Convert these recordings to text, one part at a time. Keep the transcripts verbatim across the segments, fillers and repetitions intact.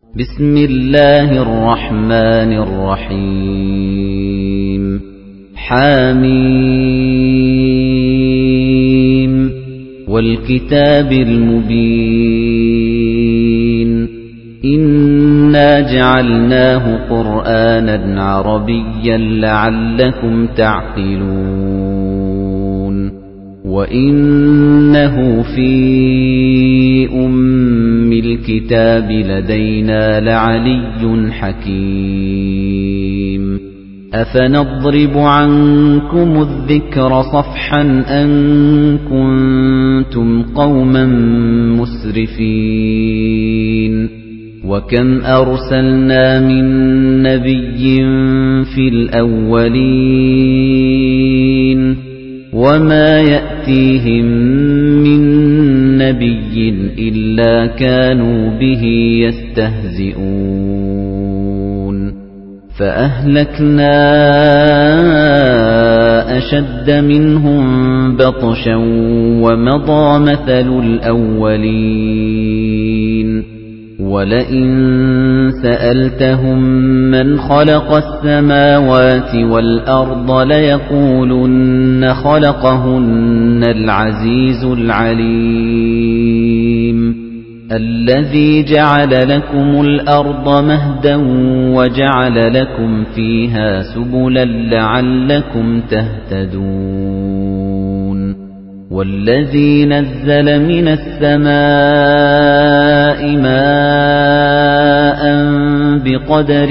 بسم الله الرحمن الرحيم حميم والكتاب المبين إنا جعلناه قرآنا عربيا لعلكم تعقلون وإنه في أم الكتاب لدينا لعلي حكيم أفنضرب عنكم الذكر صفحا أن كنتم قوما مسرفين وكم أرسلنا من نبي في الأولين وما يأتيهم من نبي إلا كانوا به يستهزئون فأهلكنا أشد منهم بطشا ومضى مثل الأولين ولئن سألتهم من خلق السماوات والأرض ليقولن خلقهن العزيز العليم الذي جعل لكم الأرض مهدا وجعل لكم فيها سبلا لعلكم تهتدون والذي نزل من السماء ماء بقدر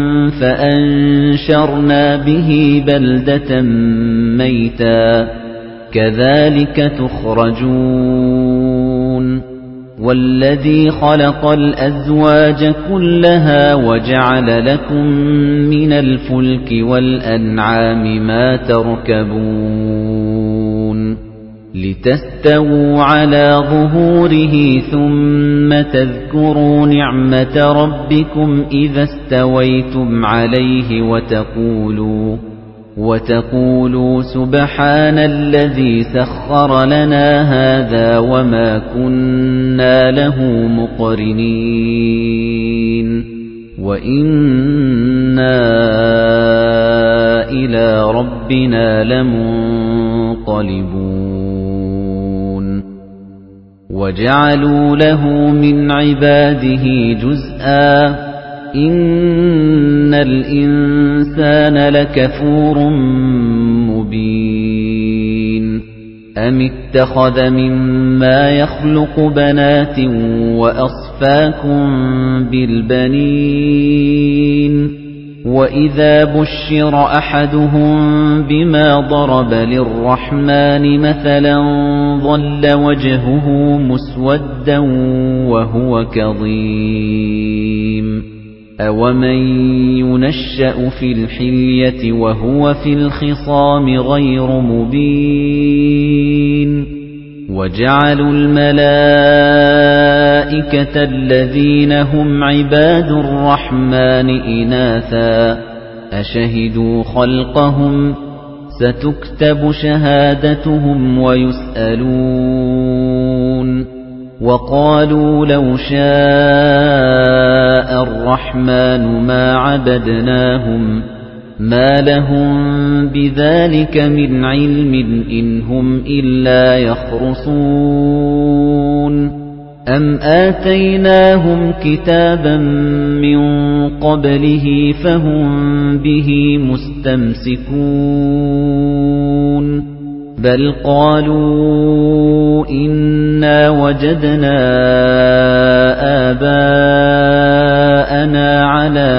فأنشرنا به بلدة ميتا كذلك تخرجون والذي خلق الأزواج كلها وجعل لكم من الفلك والأنعام ما تركبون لتستووا على ظهوره ثم تذكروا نعمة ربكم إذا استويتم عليه وتقولوا وتقولوا سبحان الذي سخر لنا هذا وما كنا له مقرنين وإنا إلى ربنا لمنقلبون وجعلوا له من عباده جزءا إن الإنسان لكفور مبين أم اتخذ مما يخلق بنات وأصفاكم بالبنين وإذا بشر أحدهم بما ضرب للرحمن مثلا ظل وجهه مسودا وهو كظيم أومن ينشأ في الحلية وهو في الخصام غير مبين وجعلوا الملائكة الذين هم عباد الرحمن إناثا أشهدوا خلقهم ستكتب شهادتهم ويسألون وقالوا لو شاء الرحمن ما عبدناهم ما لهم بذلك من علم إن هم إلا يخرصون أم آتيناهم كتابا من قبله فهم به مستمسكون بل قالوا إنا وجدنا آباءنا على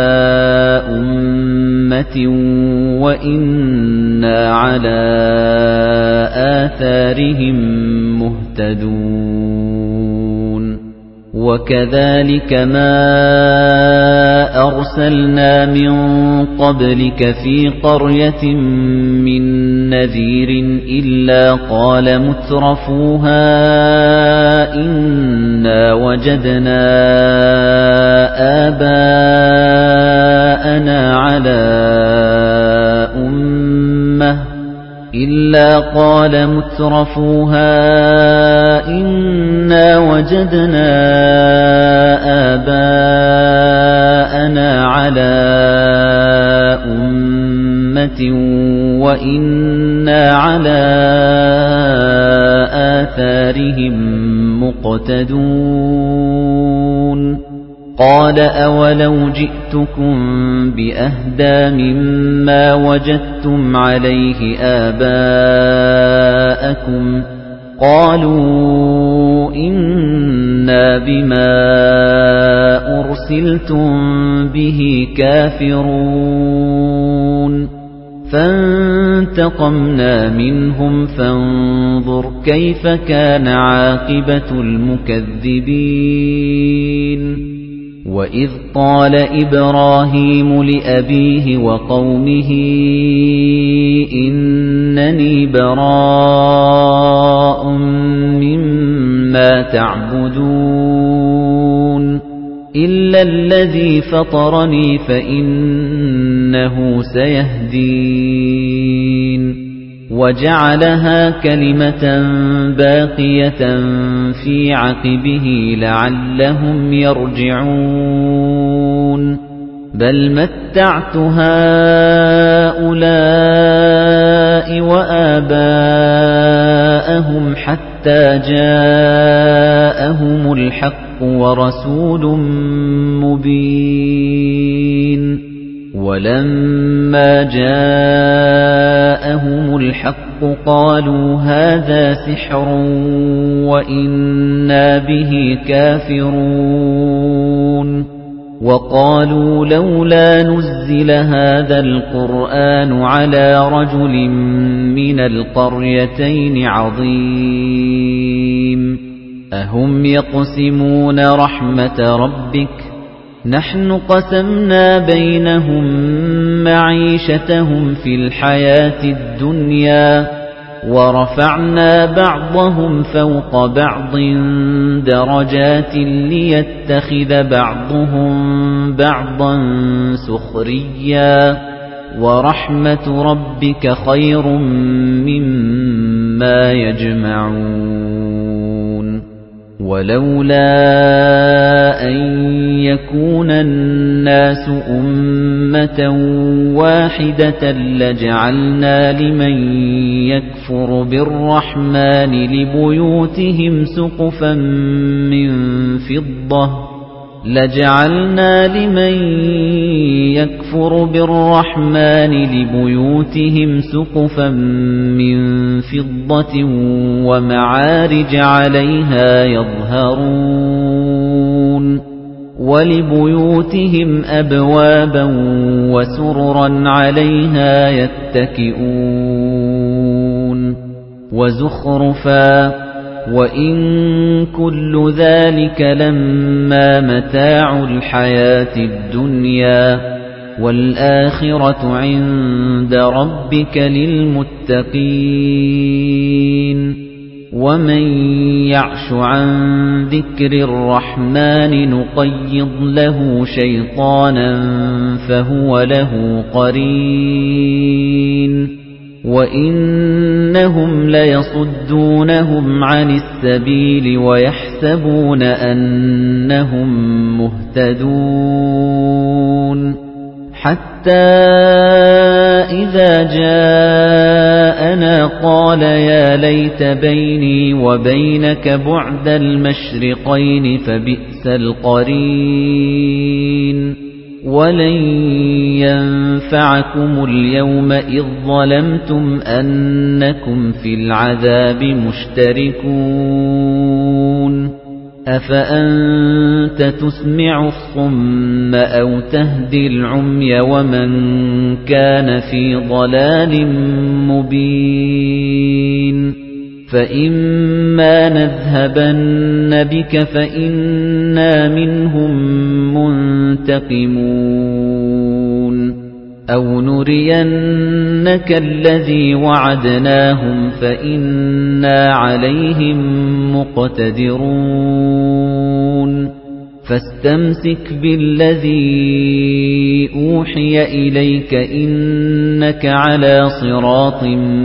أمة وإنا على آثارهم مهتدون وكذلك ما أرسلنا من قبلك في قرية من نذير إلا قال مترفوها إنا وجدنا آباءنا على أمة إلا قال مترفوها إنا وجدنا آباءنا بَيِّنَةٍ وَإِنَّا عَلَىٰ آثَارِهِم مُقْتَدُونَ قَالَ أَوَلَوْ جِئْتُكُم بِأَهْدَىٰ مِمَّا وَجَدتُّمْ عَلَيْهِ آبَاءَكُمْ قَالُوا إِنَّا بِمَا أُرْسِلْتُم بِهِ كَافِرُونَ فَانتَقَمْنَا مِنْهُمْ فَانظُرْ كَيْفَ كَانَ عَاقِبَةُ الْمُكَذِّبِينَ وَإِذْ قَالَ إِبْرَاهِيمُ لِأَبِيهِ وَقَوْمِهِ إِنَّنِي بَرَاءٌ مِّمَّا تَعْبُدُونَ إِلَّا الَّذِي فَطَرَنِي فَإِنَّهُ سَيَهْدِينِ وَجَعَلَهَا كَلِمَةً بَاقِيَةً فِي عَقِبِهِ لَعَلَّهُمْ يَرْجِعُونَ بَلْ مَتَّعْتُ هَٰؤُلَاءِ وَآبَاءَهُمْ حَتَّىٰ جَاءَهُمُ الْحَقُّ وَرَسُولٌ مُّبِينٌ وَلَمَّا جَاءَهُمُ الْحَقُّ قَالُوا هَٰذَا سِحْرٌ وَإِنَّا بِهِ كَافِرُونَ وَقَالُوا لَوْلَا نُزِّلَ هَٰذَا الْقُرْآنُ عَلَىٰ رَجُلٍ مِّنَ الْقَرْيَتَيْنِ عَظِيمٍ أَهُمْ يَقْسِمُونَ رَحْمَةَ رَبِّكَ نَحْنُ قَسَمْنَا بَيْنَهُم مَّعِيشَتَهُمْ فِي الْحَيَاةِ الدُّنْيَا وَرَفَعْنَا بَعْضَهُمْ فَوْقَ بَعْضٍ دَرَجَاتٍ لِّيَتَّخِذَ بَعْضُهُم بَعْضًا سُخْرِيًّا وَرَحْمَةُ رَبِّكَ خَيْرٌ مِّمَّا يَجْمَعُونَ وَلَوْلَا أَن يَكُونَ النَّاسُ أُمَّةً وَاحِدَةً لَّجَعَلْنَا لِمَن يَكْفُرُ بِالرَّحْمَٰنِ لِبُيُوتِهِمْ سُقُفًا مِّن فِضَّةٍ لَجَعَلْنَا لِمَن يَكْفُرُ بِالرَّحْمَٰنِ لِبُيُوتِهِمْ سُقُفًا مِّن فِضَّةٍ وَمَعَارِجَ عَلَيْهَا يَظْهَرُونَ وَلِبُيُوتِهِمْ أَبْوَابًا وَسُرُرًا عَلَيْهَا يَتَّكِئُونَ وَزُخْرُفًا وَإِن كُلُّ ذَلِكَ لَمَّا مَتَاعُ الْحَيَاةِ الدُّنْيَا وَالْآخِرَةُ عِندَ رَبِّكَ لِلْمُتَّقِينَ وَمَن يَعْشُ عَن ذِكْرِ الرَّحْمَٰنِ نُقَيِّضْ لَهُ شَيْطَانًا فَهُوَ لَهُ قَرِينٌ وَإِنَّهُمْ لَيَصُدُّونَهُمْ عَنِ السَّبِيلِ وَيَحْسَبُونَ أَنَّهُم مُّهْتَدُونَ حَتَّىٰ إِذَا جَاءَنَا قَالَ يَا لَيْتَ بَيْنِي وَبَيْنَكَ بُعْدَ الْمَشْرِقَيْنِ فَبِئْسَ الْقَرِينُ وَلَن يَنفَعَكُمُ الْيَوْمَ إِذ ظَّلَمْتُمْ أَنَّكُمْ فِي الْعَذَابِ مُشْتَرِكُونَ أَفَأَنتَ تُسْمِعُ الصُّمَّ أَوْ تَهْدِي الْعُمْيَ وَمَن كَانَ في ضَلَالٍ مُبِينٍ فَإِمَّا نَذْهَبَنَّ بِكَ فَإِنَّا مِنْهُم مُّنتَقِمُونَ أَوْ نُرِيَنَّكَ الَّذِي وَعَدْنَاهُمْ فَإِنَّا عَلَيْهِم مُّقْتَدِرُونَ فَاسْتَمْسِكْ بِالَّذِي أُوحِيَ إِلَيْكَ إِنَّكَ عَلَى صِرَاطٍ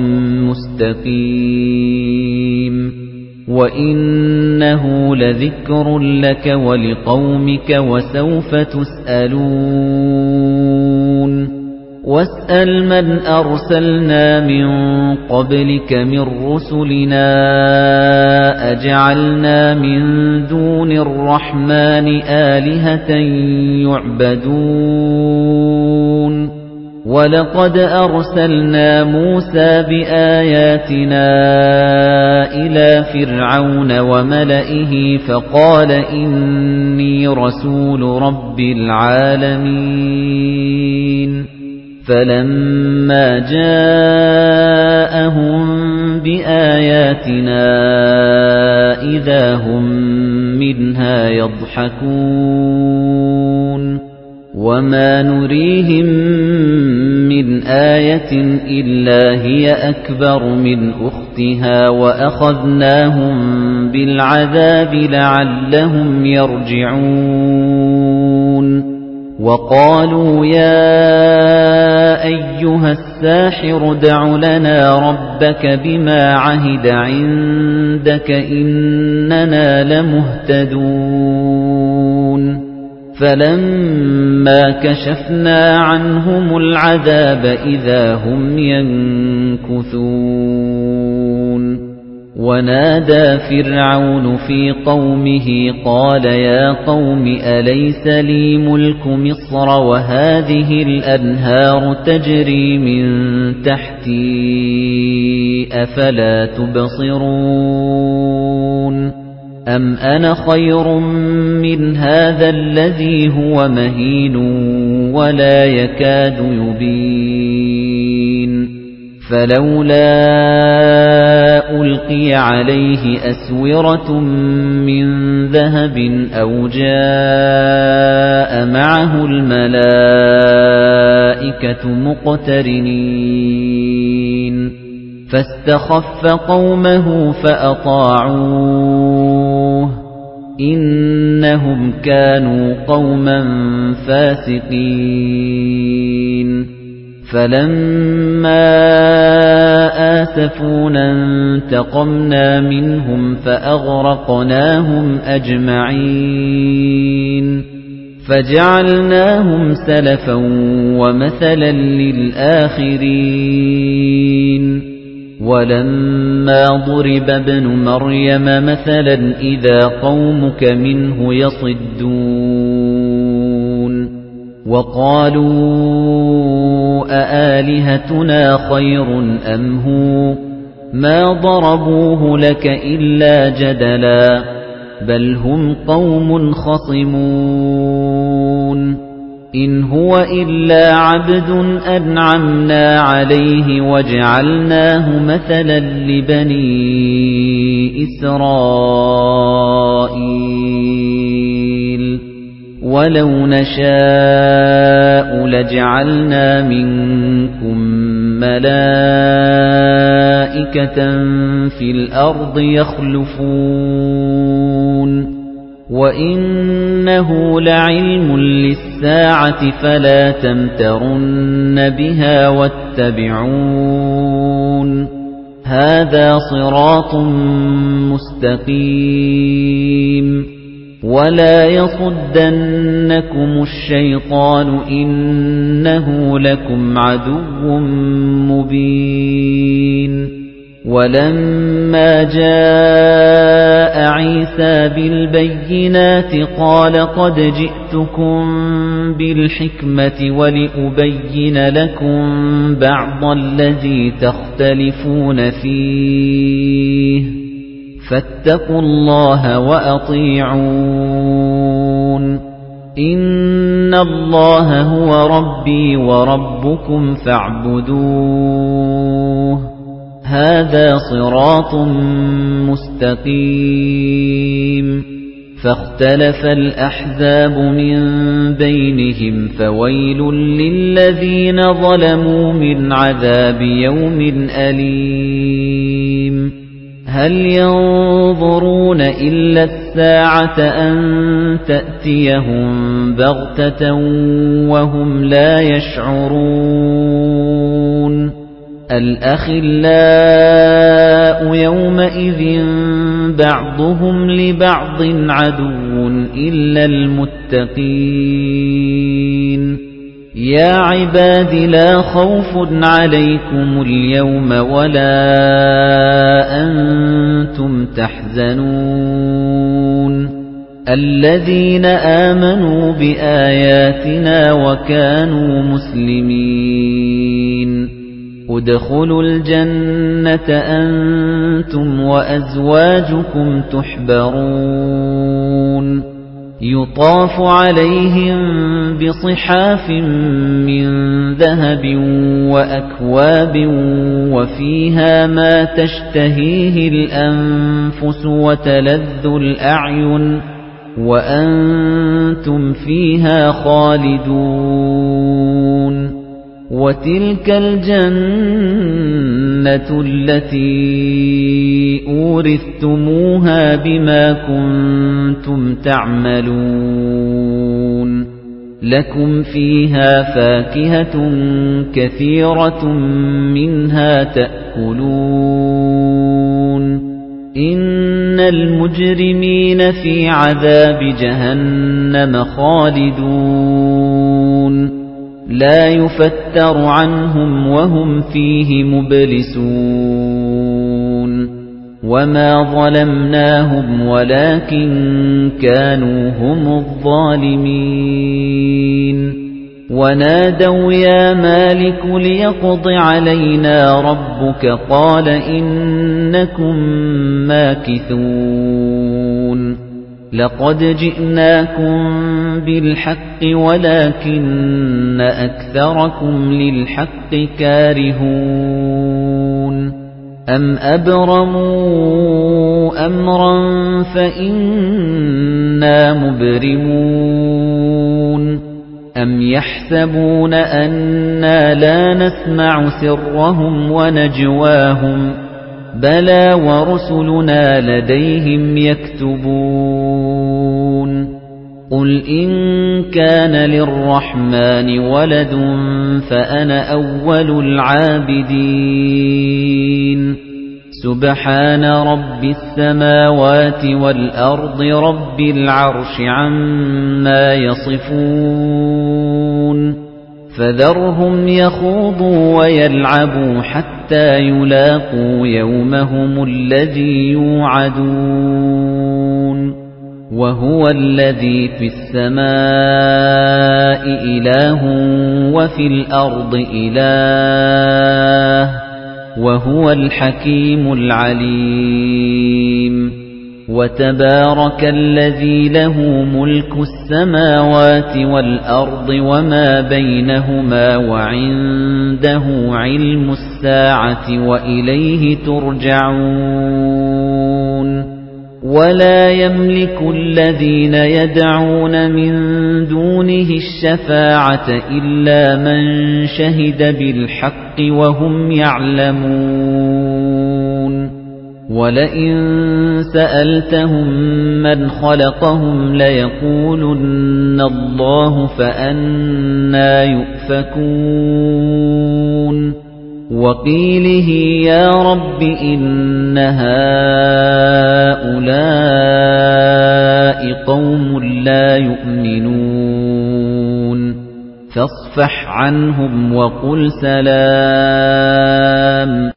مُّسْتَقِيمٍ وَإِنَّهُ لَذِكْرٌ لَّكَ وَلِقَوْمِكَ وَسَوْفَ تُسْأَلُونَ واسأل من أرسلنا من قبلك من رسلنا أجعلنا من دون الرحمن آلهة يعبدون ولقد أرسلنا موسى بآياتنا إلى فرعون وملئه فقال إني رسول رب العالمين فلما جاءهم بآياتنا إذا هم منها يضحكون وما نريهم من آية إلا هي أكبر من أختها وأخذناهم بالعذاب لعلهم يرجعون وقالوا يا أيها الساحر دع لنا ربك بما عهد عندك إننا لمهتدون فلما كشفنا عنهم العذاب إذا هم ينكثون ونادى فرعون في قومه قال يا قوم أليس لي ملك مصر وهذه الأنهار تجري من تحتي أفلا تبصرون أم أنا خير من هذا الذي هو مهين ولا يكاد يبين فلولا ألقي عليه أسورة من ذهب أو جاء معه الملائكة مقترنين فاستخف قومه فأطاعوه إنهم كانوا قوما فاسقين فلما آسفونا انتقمنا منهم فأغرقناهم أجمعين فجعلناهم سلفا ومثلا للآخرين ولما ضرب ابن مريم مثلا إذا قومك منه يصدون وقالوا أآلهتنا خير أم هو ما ضربوه لك إلا جدلا بل هم قوم خصمون إن هو إلا عبد أنعمنا عليه وجعلناه مثلا لبني إسرائيل ولو نشاء لجعلنا منكم ملائكة في الأرض يخلفون وَإِنَّهُ لَعِلْمٌ لِلسَّاعَةِ فَلَا تَمْتَرُنَّ بِهَا وَاتَّبِعُونِ هَذَا صِرَاطٌ مُسْتَقِيمٌ وَلَا يَصُدَّنَّكُمُ الشَّيْطَانُ إِنَّهُ لَكُمْ عَدُوٌّ مُبِينٌ وَلَمَّا جَاءَ عِيسَى بِالْبَيِّنَاتِ قَالَ قَدْ جِئْتُكُم بِالْحِكْمَةِ وَلِأُبَيِّنَ لَكُم بَعْضَ الَّذِي تَخْتَلِفُونَ فِيهِ فَاتَّقُوا اللَّهَ وَأَطِيعُونِ إِنَّ اللَّهَ هُوَ رَبِّي وَرَبُّكُمْ فَاعْبُدُوهُ هَذَا صِرَاطٌ مُسْتَقِيمٌ فَاخْتَلَفَ الْأَحْزَابُ مِنْ بَيْنِهِمْ فَوَيْلٌ لِلَّذِينَ ظَلَمُوا مِنْ عَذَابِ يَوْمٍ أَلِيمٍ هَلْ يَنظُرُونَ إِلَّا السَّاعَةَ أَن تَأْتِيَهُم بَغْتَةً وَهُمْ لَا يَشْعُرُونَ الْأَخِلَّاءُ يَوْمَئِذٍ بَعْضُهُمْ لِبَعْضٍ عَدُوٌّ إِلَّا الْمُتَّقِينَ يَا عِبَادِ لَا خَوْفٌ عَلَيْكُمُ الْيَوْمَ وَلَا أَنْتُمْ تَحْزَنُونَ الَّذِينَ آمَنُوا بِآيَاتِنَا وَكَانُوا مُسْلِمِينَ ادْخُلُوا الْجَنَّةَ أَنْتُمْ وَأَزْوَاجُكُمْ تُحْبَرُونَ يُطَافُ عَلَيْهِمْ بِصِحَافٍ مِّن ذَهَبٍ وَأَكْوَابٍ وَفِيهَا مَا تَشْتَهِيهِ الْأَنفُسُ وَتَلَذُّ الْأَعْيُنُ وَأَنتُمْ فِيهَا خَالِدُونَ وَتِلْكَ الْجَنَّةُ الَّتِي أُورِثْتُمُوهَا بِمَا كُنتُمْ تَعْمَلُونَ لَكُمْ فِيهَا فَاكِهَةٌ كَثِيرَةٌ مِنْهَا تَأْكُلُونَ إِنَّ الْمُجْرِمِينَ فِي عَذَابِ جَهَنَّمَ خَالِدُونَ لَا يُفَتَّرُ عَنْهُمْ وَهُمْ فِيهِ مُبْلِسُونَ وَمَا ظَلَمْنَاهُمْ وَلَكِنْ كَانُوا هُمُ الظَّالِمِينَ وَنَادَوْا يَا مَالِكُ لِيَقْضِ عَلَيْنَا رَبُّكَ قَالَ إِنَّكُمْ مَاكِثُونَ لَقَدْ جِئْنَاكُمْ بِالْحَقِّ وَلَكِنَّ أَكْثَرَكُمْ لِلْحَقِّ كَارِهُونَ أَمْ أَبْرَمُوا أَمْرًا فَإِنَّا مُبْرِمُونَ أَمْ يَحْسَبُونَ أَنَّا لَا نَسْمَعُ سِرَّهُمْ وَنَجْوَاهُمْ بَلَى وَرُسُلُنَا لَدَيْهِمْ يَكْتُبُونَ قُلْ إِن كَانَ لِلرَّحْمَنِ وَلَدٌ فَأَنَا أَوَّلُ الْعَابِدِينَ سُبْحَانَ رَبِّ السَّمَاوَاتِ وَالْأَرْضِ رَبِّ الْعَرْشِ عَمَّا يَصِفُونَ فَذَرْهُمْ يَخُوضُوا وَيَلْعَبُوا حَتَّى يُلاقُوا يَوْمَهُمُ الَّذِي يُوعَدُونَ وَهُوَ الَّذِي فِي السَّمَاءِ إِلَٰهٌ وَفِي الْأَرْضِ إِلَٰهٌ وَهُوَ الْحَكِيمُ الْعَلِيمُ وَتَبَارَكَ الَّذِي لَهُ مُلْكُ السَّمَاوَاتِ وَالْأَرْضِ وَمَا بَيْنَهُمَا وَعِندَهُ عِلْمُ السَّاعَةِ وَإِلَيْهِ تُرْجَعُونَ وَلَا يَمْلِكُ الَّذِينَ يَدْعُونَ مِن دُونِهِ الشَّفَاعَةَ إِلَّا مَن شَهِدَ بِالْحَقِّ وَهُمْ يَعْلَمُونَ وَلَئِن سَأَلْتَهُم مَّنْ خَلَقَهُمْ لَيَقُولُنَّ اللَّهُ فَأَنَّىٰ يُؤْفَكُونَ وَقِيلِهِ يَا رَبِّ إِنَّ هَٰؤُلَاءِ قَوْمٌ لَّا يُؤْمِنُونَ فَاصْفَحْ عَنْهُمْ وَقُلْ سَلَامٌ